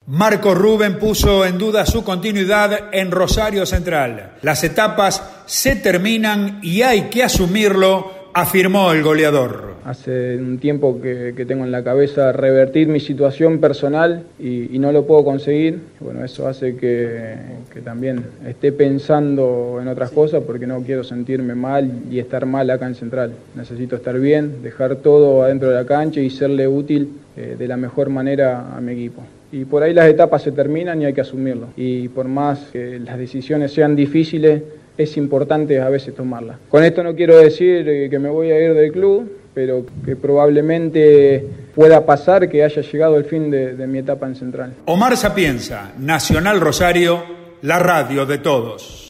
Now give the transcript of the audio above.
Marco Rubén puso en duda su continuidad en Rosario Central. Las etapas se terminan y hay que asumirlo, afirmó el goleador. Hace un tiempo que tengo en la cabeza revertir mi situación personal y no lo puedo conseguir. Bueno, eso hace que también esté pensando en otras cosas porque no quiero sentirme mal y estar mal acá en Central. Necesito estar bien, dejar todo adentro de la cancha y serle útil de la mejor manera a mi equipo. Y por ahí las etapas se terminan y hay que asumirlo. Y por más que las decisiones sean difíciles, es importante a veces tomarlas. Con esto no quiero decir que me voy a ir del club, pero que probablemente pueda pasar que haya llegado el fin de mi etapa en Central. Omar Sapienza, Nacional Rosario, la radio de todos.